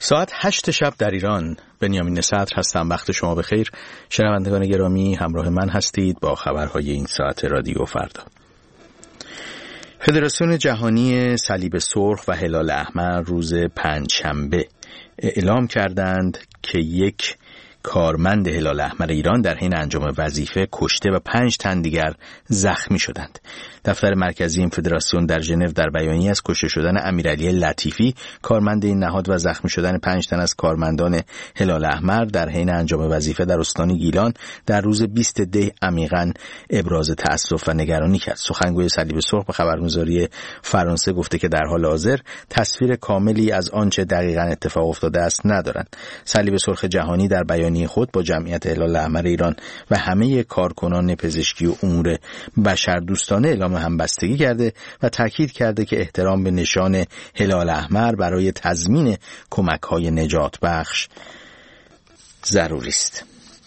ساعت 8 شب در ایران. بنیامین صدر هستم. وقت شما بخیر. شنوندگان گرامی، همراه من هستید با خبرهای این ساعت رادیو فردا. فدراسیون جهانی صلیب سرخ و هلال احمر روز پنجشنبه اعلام کردند که یک کارمند هلال احمر ایران در حین انجام وظیفه کشته و 5 تن دیگر زخمی شدند. دفتر مرکزی این فدراسیون در ژنو در بیانیه از کشته شدن امیرعلی لطیفی کارمند این نهاد و زخمی شدن 5 تن از کارمندان هلال احمر در حین انجام وظیفه در استان گیلان در روز 20 دی عمیقاً ابراز تأسف و نگرانی کرد. سخنگوی صلیب سرخ به خبرگزاری فرانسه گفته که در حال حاضر تصویر کاملی از آنچه دقیقاً اتفاق افتاده است ندارند. صلیب سرخ جهانی در بیانیه خود با جمعیت هلال احمر ایران و همه کارکنان پزشکی و امور بشردوستانه اعلام همبستگی کرده و تاکید کرده که احترام به نشان هلال احمر برای تضمین کمک‌های نجات بخش ضروری است.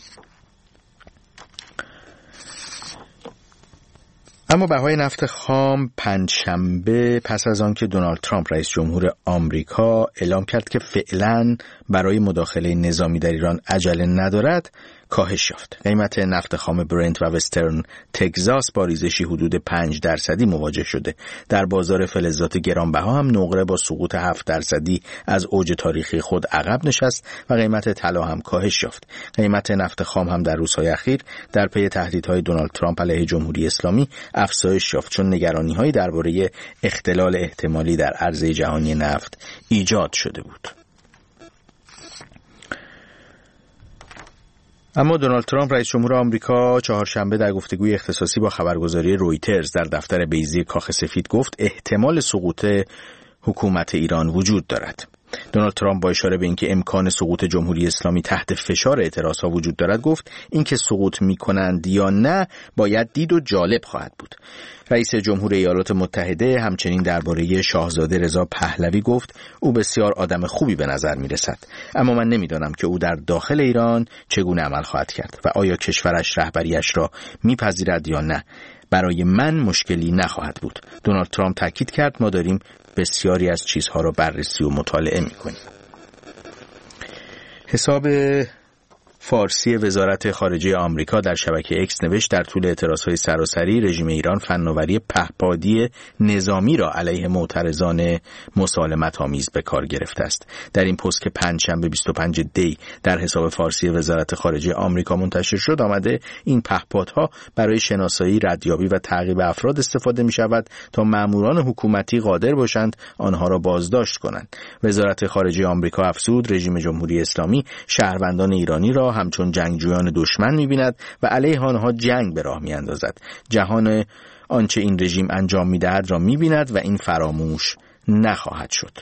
اما بهای نفت خام پنجشنبه پس از آن که دونالد ترامپ رئیس جمهور آمریکا اعلام کرد که فعلاً برای مداخله نظامی در ایران عجله ندارد، کاهش یافت. قیمت نفت خام برنت و وسترن تگزاس با ریزشی حدود 5% مواجه شده. در بازار فلزات گرانبها هم نقره با سقوط 7% از اوج تاریخی خود عقب نشست و قیمت طلا هم کاهش یافت. قیمت نفت خام هم در روزهای اخیر در پی تهدیدهای دونالد ترامپ علیه جمهوری اسلامی افزایش یافت، چون نگرانی‌هایی درباره اختلال احتمالی در عرضه جهانی نفت ایجاد شده بود. اما دونالد ترامپ رئیس جمهور آمریکا چهارشنبه در گفتگوی اختصاصی با خبرگزاری رویترز در دفتر بیضه کاخ سفید گفت احتمال سقوط حکومت ایران وجود دارد. دونالد ترامپ با اشاره به اینکه امکان سقوط جمهوری اسلامی تحت فشار اعتراضها وجود دارد گفت اینکه سقوط می‌کنند یا نه باید دید و جالب خواهد بود. رئیس جمهور ایالات متحده همچنین درباره شاهزاده رضا پهلوی گفت او بسیار آدم خوبی به نظر می‌رسد، اما من نمی‌دانم که او در داخل ایران چگونه عمل خواهد کرد و آیا کشورش رهبریش را می‌پذیرد یا نه. برای من مشکلی نخواهد بود. دونالد ترامپ تاکید کرد ما داریم بسیاری از چیزها را بررسی و مطالعه می‌کنیم. حساب فارسی وزارت خارجه آمریکا در شبکه اکس نوشت در طول اعتراضهای سراسری رژیم ایران فناوری پهپادی نظامی را علیه معترضان مسالمت‌آمیز به کار گرفته است. در این پست که پنجشنبه 25 دی در حساب فارسی وزارت خارجه آمریکا منتشر شد آمده این پهپادها برای شناسایی، ردیابی و تعقیب افراد استفاده می‌شود تا ماموران حکومتی قادر باشند آنها را بازداشت کنند. وزارت خارجه آمریکا افزود رژیم جمهوری اسلامی شهروندان ایرانی را همچون جنگجویان دشمن می‌بیند و علیه آنها جنگ به راه می‌اندازد. جهان آنچه این رژیم انجام می‌دهد را می‌بیند و این فراموش نخواهد شد.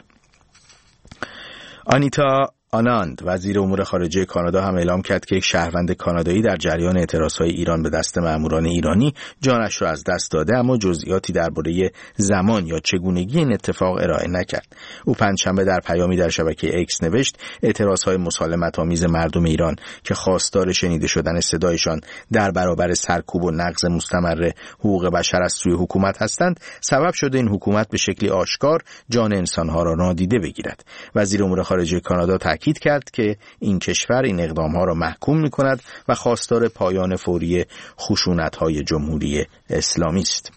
آنیتا آناند وزیر امور خارجه کانادا هم اعلام کرد که یک شهروند کانادایی در جریان اعتراضهای ایران به دست ماموران ایرانی جانش را از دست داده، اما جزئیاتی درباره زمان یا چگونگی این اتفاق ارائه نکرد. او پنجشنبه در پیامی در شبکه اکس نوشت اعتراضهای مسالمت‌آمیز مردم ایران که خواستار شنیده شدن صدایشان در برابر سرکوب و نقض مستمر حقوق بشر از سوی حکومت هستند سبب شده این حکومت به شکلی آشکار جان انسانها را نادیده بگیرد. وزیر امور خارجه کانادا تاکید کرد که این کشور این اقدامها را محکوم می‌کند و خواستار پایان فوری خشونت‌های جمهوری اسلامی است.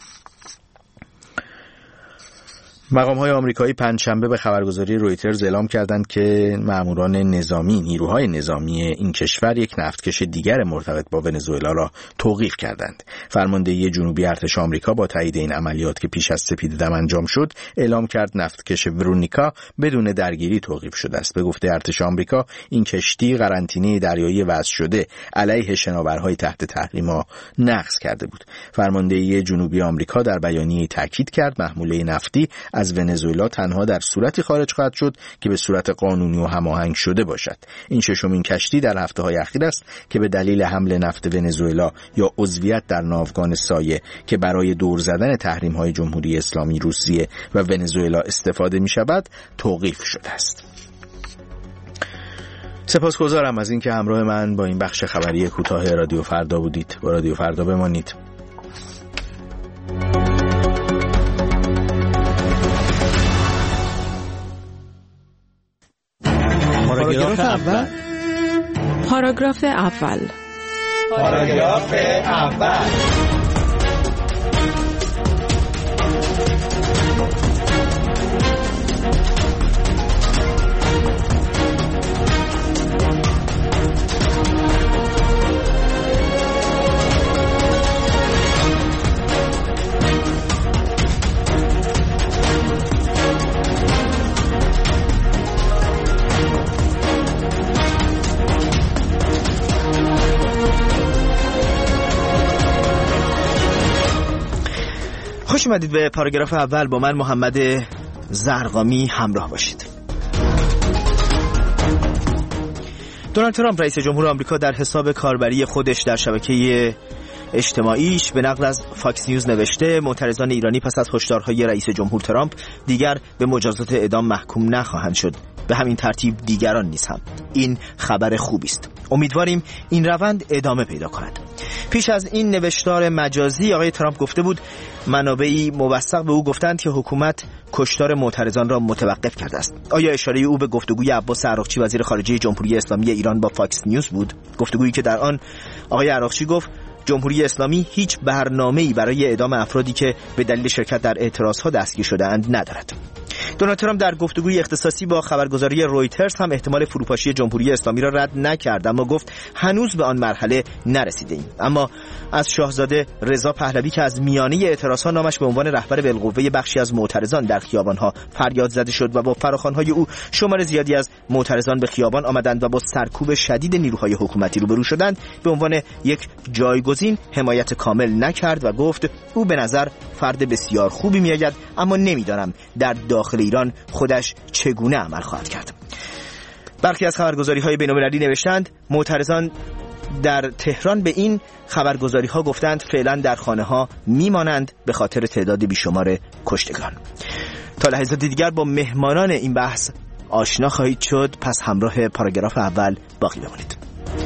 مقام‌های آمریکایی پنجشنبه به خبرگزاری رویترز اعلام کردند که ماموران نظامی نیروهای نظامی این کشور یک نفتکش دیگر مرتبط با ونزوئلا را توقیف کردند. فرماندهی جنوبی ارتش آمریکا با تایید این عملیات که پیش از سپیددم انجام شد اعلام کرد نفتکش ورونیکا بدون درگیری توقیف شده است. به گفته ارتش آمریکا این کشتی قرنطینه دریایی وضع شده علیه شناورهای تحت تحریم نقض کرده بود. فرماندهی جنوبی آمریکا در بیانیه تاکید کرد محموله نفتی از ونزوئلا تنها در صورتی خارج خواهد شد که به صورت قانونی و هماهنگ شده باشد. این ششمین کشتی در هفته‌های اخیر است که به دلیل حمل نفت ونزوئلا یا عضویت در ناوگان سایه که برای دور زدن تحریم‌های جمهوری اسلامی روسیه و ونزوئلا استفاده می‌شود توقیف شده است. سپاسگزارم از اینکه همراه من با این بخش خبری کوتاه رادیو فردا بودید. با رادیو فردا بمانید. پاراگراف اول. پاراگراف اول. پاراگراف اول. خوش اومدید به پاراگراف اول. با من محمد زرقامی همراه باشید. دونالد ترامپ رئیس جمهور آمریکا در حساب کاربری خودش در شبکه اجتماعیش به نقل از فاکس نیوز نوشته معترضان ایرانی پس از هشدارهای رئیس جمهور ترامپ دیگر به مجازات اعدام محکوم نخواهند شد، به همین ترتیب دیگران نیز هم. این خبر خوبی است. امیدواریم این روند ادامه پیدا کند. پیش از این نوشتار مجازی آقای ترامپ گفته بود منابعی موثق به او گفتند که حکومت کشتار معترضان را متوقف کرده است. آیا اشاره او به گفتگوی عباس عراقچی وزیر خارجه جمهوری اسلامی ایران با فاکس نیوز بود؟ گفتگویی که در آن آقای عراقچی گفت جمهوری اسلامی هیچ برنامه‌ای برای اعدام افرادی که به دلیل شرکت در اعتراضها دستگیر شده‌اند ندارد. دونالد ترامپ در گفتگوی اختصاصی با خبرگزاری رویترز هم احتمال فروپاشی جمهوری اسلامی را رد نکرد، اما گفت هنوز به آن مرحله نرسیدیم. اما از شاهزاده رضا پهلوی که از میانه اعتراضها نامش به عنوان رهبر بالقوه بخشی از معترضان در خیابانها فریاد زده شد و با فراخوان‌های او شمار زیادی از معترضان به خیابان آمدند و با سرکوب شدید نیروهای حکومتی روبرو شدند، به عنوان یک جایگزین حمایت کامل نکرد و گفت او به نظر فرد بسیار خوبی میآید، اما نمیدانم در داخل ایران خودش چگونه عمل خواهد کرد. برخی از خبرگزاری‌های بین‌المللی نوشتند معترضان در تهران به این خبرگزاری‌ها گفتند فعلا در خانه‌ها میمانند به خاطر تعداد بیشمار کشتگان. تا لحظات دیگر با مهمانان این بحث آشنا خواهید شد، پس همراه پاراگراف اول باقی بمانید.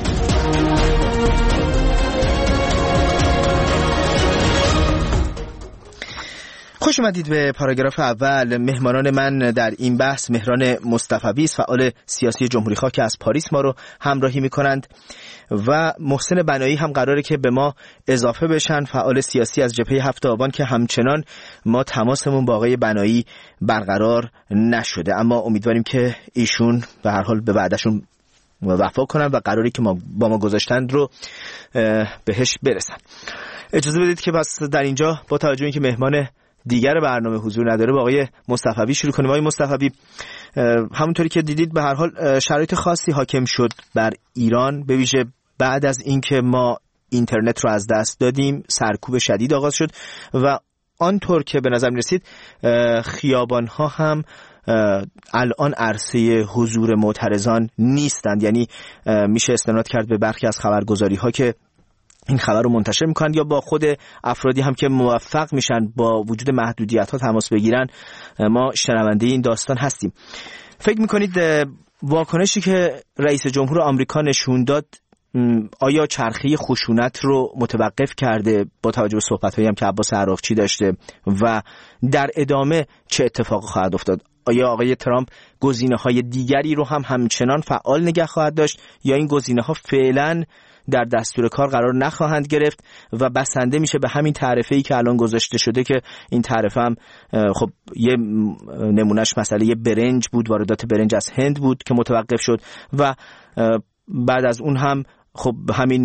خوش اومدید به پاراگراف اول. مهمانان من در این بحث مهران مصطفوی است، فعال سیاسی جمهوری‌خواه که از پاریس ما رو همراهی می‌کنند، و محسن بنایی هم قراره که به ما اضافه بشن، فعال سیاسی از جبهه 7 آبان که همچنان ما تماسمون با آقای بنایی برقرار نشده، اما امیدواریم که ایشون به هر حال به وعدهشون وفا کنن و قراری که با ما گذاشتند رو بهش برسن. اجازه بدید که پس در اینجا با توجه اینکه مهمان دیگر برنامه حضور نداره با آقای مصطفوی شروع کنیم. آقای مصطفوی، همونطوری که دیدید به هر حال شرایط خاصی حاکم شد بر ایران، به ویژه بعد از اینکه ما اینترنت رو از دست دادیم، سرکوب شدید آغاز شد و آنطور که به نظر می‌رسید خیابان‌ها هم الان عرصه حضور معترضان نیستند. یعنی میشه استناد کرد به برخی از خبرگزاری‌ها که این خبر رو منتشر میکنند یا با خود افرادی هم که موفق میشن با وجود محدودیت ها تماس بگیرن. ما شنونده این داستان هستیم. فکر میکنید واکنشی که رئیس جمهور آمریکا نشون داد آیا چرخه خشونت رو متوقف کرده با توجه به صحبت‌هایی هم که عباس عراقچی داشته و در ادامه چه اتفاقی خواهد افتاد؟ آیا آقای ترامپ گزینه‌های دیگری رو هم همچنان فعال نگه خواهد داشت یا این گزینه‌ها فعلاً در دستور کار قرار نخواهند گرفت و بسنده میشه به همین تعرفه‌ای که الان گذاشته شده، که این تعرفه هم خب یه نمونهش مسئله برنج بود، واردات برنج از هند بود که متوقف شد و بعد از اون هم خب همین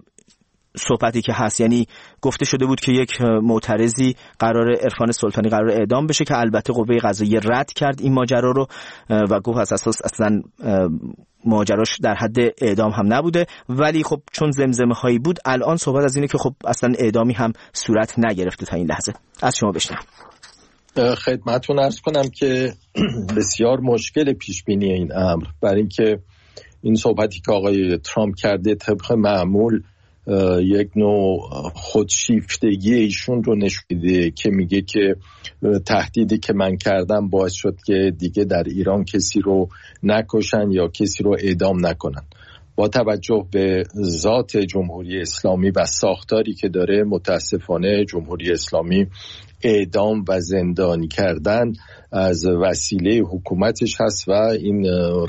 صحبتی که هست، یعنی گفته شده بود که یک معترضی عرفان سلطانی قرار اعدام بشه که البته قوه قضاییه رد کرد این ماجرا رو و گفت از اساس اصلا ماجراش در حد اعدام هم نبوده، ولی خب چون زمزمه هایی بود الان صحبت از اینه که خب اصلا اعدامی هم صورت نگرفته تا این لحظه. از شما بشنوم. خدمتتون عرض کنم که بسیار مشکل پیش بینی این امر، برای اینکه این صحبتی که آقای ترامپ کرده طبق معمول یک نوع خودشیفتگی ایشون رو نشون میده که میگه که تهدیدی که من کردم باعث شد که دیگه در ایران کسی رو نکشن یا کسی رو اعدام نکنن. با توجه به ذات جمهوری اسلامی و ساختاری که داره، متاسفانه جمهوری اسلامی اعدام و زندانی کردن از وسیله حکومتش هست و این